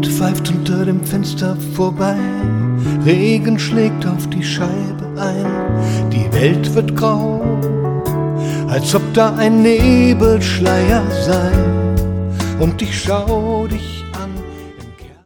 Wind pfeift unter dem Fenster vorbei, Regen schlägt auf die Scheibe ein, die Welt wird grau, als ob da ein Nebelschleier sei, und ich schau dich